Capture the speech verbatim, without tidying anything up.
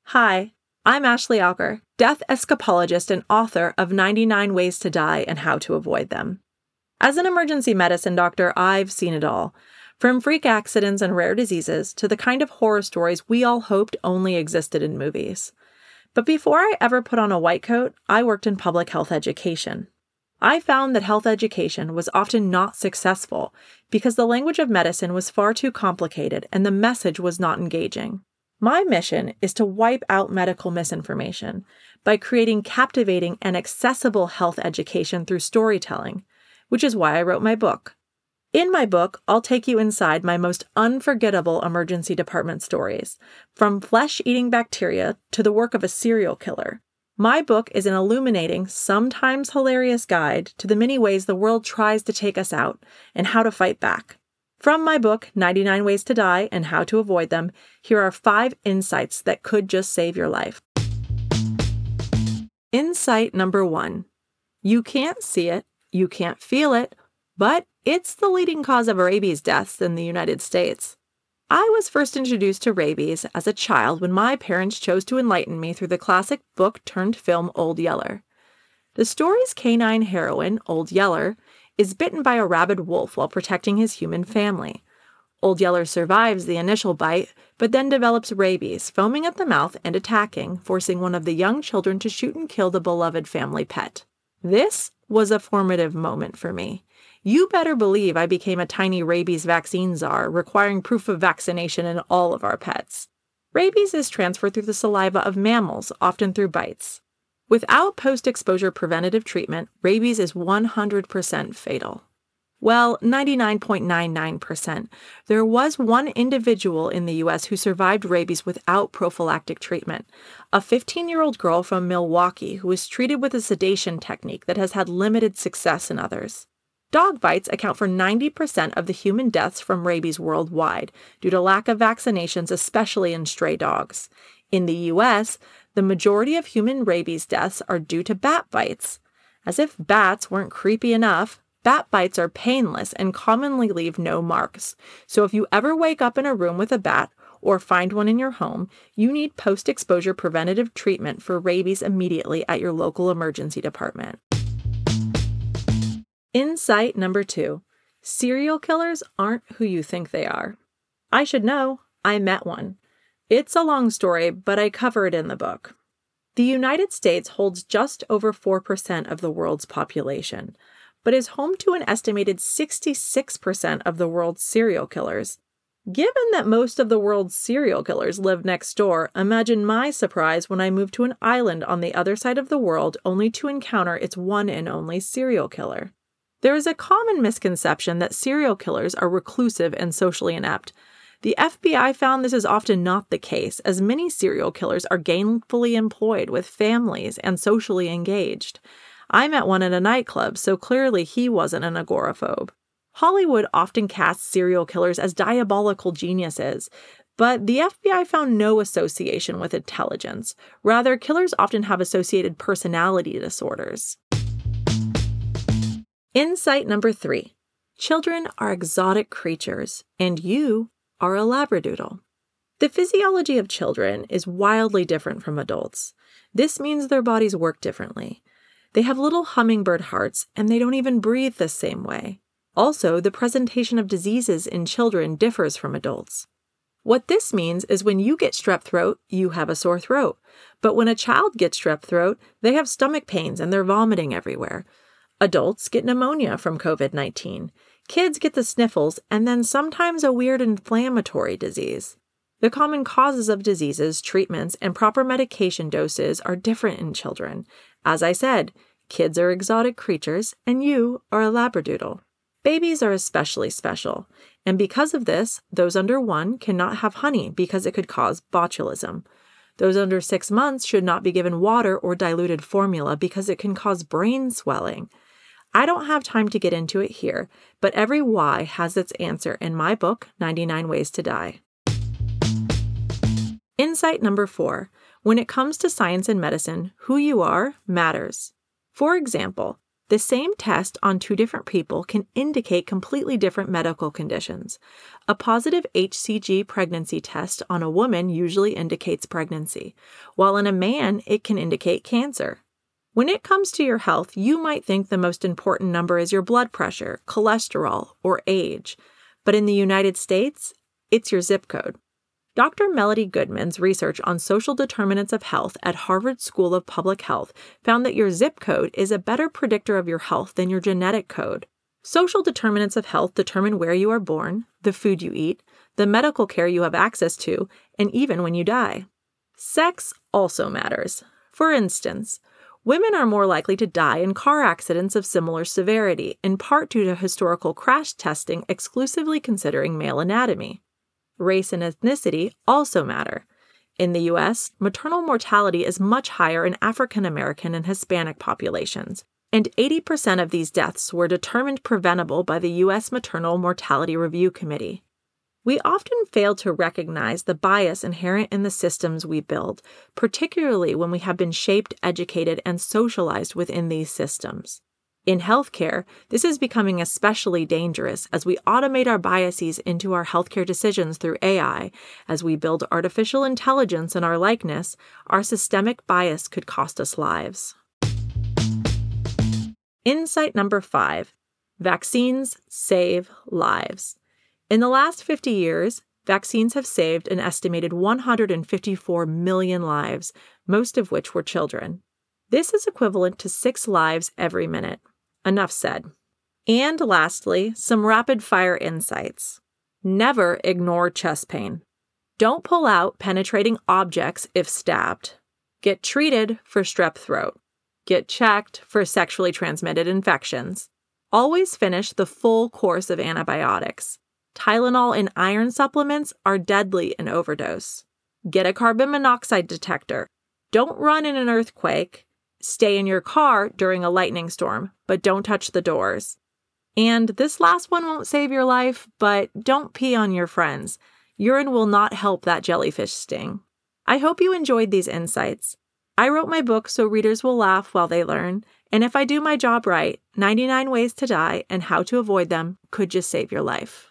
Hi, I'm Ashley Alker, death escapologist and author of ninety-nine Ways to Die and How to Avoid Them. As an emergency medicine doctor, I've seen it all, from freak accidents and rare diseases to the kind of horror stories we all hoped only existed in movies. But before I ever put on a white coat, I worked in public health education. I found that health education was often not successful because the language of medicine was far too complicated and the message was not engaging. My mission is to wipe out medical misinformation by creating captivating and accessible health education through storytelling, which is why I wrote my book. In my book, I'll take you inside my most unforgettable emergency department stories, from flesh-eating bacteria to the work of a serial killer. My book is an illuminating, sometimes hilarious guide to the many ways the world tries to take us out and how to fight back. From my book, ninety-nine Ways to Die and How to Avoid Them, here are five insights that could just save your life. Insight number one. You can't see it, you can't feel it, but it's the leading cause of rabies deaths in the United States. I was first introduced to rabies as a child when my parents chose to enlighten me through the classic book-turned-film Old Yeller. The story's canine heroine, Old Yeller, is bitten by a rabid wolf while protecting his human family. Old Yeller survives the initial bite, but then develops rabies, foaming at the mouth and attacking, forcing one of the young children to shoot and kill the beloved family pet. This was a formative moment for me. You better believe I became a tiny rabies vaccine czar, requiring proof of vaccination in all of our pets. Rabies is transferred through the saliva of mammals, often through bites. Without post-exposure preventative treatment, rabies is one hundred percent fatal. Well, ninety-nine point nine nine percent. There was one individual in the U S who survived rabies without prophylactic treatment, a fifteen-year-old girl from Milwaukee who was treated with a sedation technique that has had limited success in others. Dog bites account for ninety percent of the human deaths from rabies worldwide due to lack of vaccinations, especially in stray dogs. In the U S, the majority of human rabies deaths are due to bat bites. As if bats weren't creepy enough, bat bites are painless and commonly leave no marks. So if you ever wake up in a room with a bat or find one in your home, you need post-exposure preventative treatment for rabies immediately at your local emergency department. Insight number two. Serial killers aren't who you think they are. I should know. I met one. It's a long story, but I cover it in the book. The United States holds just over four percent of the world's population, but is home to an estimated sixty-six percent of the world's serial killers. Given that most of the world's serial killers live next door, imagine my surprise when I moved to an island on the other side of the world only to encounter its one and only serial killer. There is a common misconception that serial killers are reclusive and socially inept. The F B I found this is often not the case, as many serial killers are gainfully employed with families and socially engaged. I met one at a nightclub, so clearly he wasn't an agoraphobe. Hollywood often casts serial killers as diabolical geniuses, but the F B I found no association with intelligence. Rather, killers often have associated personality disorders. Insight number three. Children are exotic creatures, and you are a labradoodle. The physiology of children is wildly different from adults. This means their bodies work differently. They have little hummingbird hearts, and they don't even breathe the same way. Also, the presentation of diseases in children differs from adults. What this means is when you get strep throat, you have a sore throat. But when a child gets strep throat, they have stomach pains and they're vomiting everywhere. Adults get pneumonia from covid nineteen. Kids get the sniffles and then sometimes a weird inflammatory disease. The common causes of diseases, treatments, and proper medication doses are different in children. As I said, kids are exotic creatures and you are a labradoodle. Babies are especially special, and because of this, those under one cannot have honey because it could cause botulism. Those under six months should not be given water or diluted formula because it can cause brain swelling. I don't have time to get into it here, but every why has its answer in my book, ninety-nine Ways to Die. Insight number four. When it comes to science and medicine, who you are matters. For example, The same test on two different people can indicate completely different medical conditions. A positive H C G pregnancy test on a woman usually indicates pregnancy, while in a man it can indicate cancer. When it comes to your health, you might think the most important number is your blood pressure, cholesterol, or age. But in the United States, it's your zip code. Doctor Melody Goodman's research on social determinants of health at Harvard School of Public Health found that your zip code is a better predictor of your health than your genetic code. Social determinants of health determine where you are born, the food you eat, the medical care you have access to, and even when you die. Sex also matters. For instance, women are more likely to die in car accidents of similar severity, in part due to historical crash testing exclusively considering male anatomy. Race and ethnicity also matter. In the U S, maternal mortality is much higher in African American and Hispanic populations, and eighty percent of these deaths were determined preventable by the U S Maternal Mortality Review Committee. We often fail to recognize the bias inherent in the systems we build, particularly when we have been shaped, educated, and socialized within these systems. In healthcare, this is becoming especially dangerous as we automate our biases into our healthcare decisions through A I. As we build artificial intelligence in our likeness, our systemic bias could cost us lives. Insight number five: vaccines save lives. In the last fifty years, vaccines have saved an estimated one hundred fifty-four million lives, most of which were children. This is equivalent to six lives every minute. Enough said. And lastly, some rapid-fire insights. Never ignore chest pain. Don't pull out penetrating objects if stabbed. Get treated for strep throat. Get checked for sexually transmitted infections. Always finish the full course of antibiotics. Tylenol and iron supplements are deadly in overdose. Get a carbon monoxide detector. Don't run in an earthquake. Stay in your car during a lightning storm, but don't touch the doors. And this last one won't save your life, but don't pee on your friends. Urine will not help that jellyfish sting. I hope you enjoyed these insights. I wrote my book so readers will laugh while they learn, and if I do my job right, ninety-nine Ways to Die and How to Avoid Them could just save your life.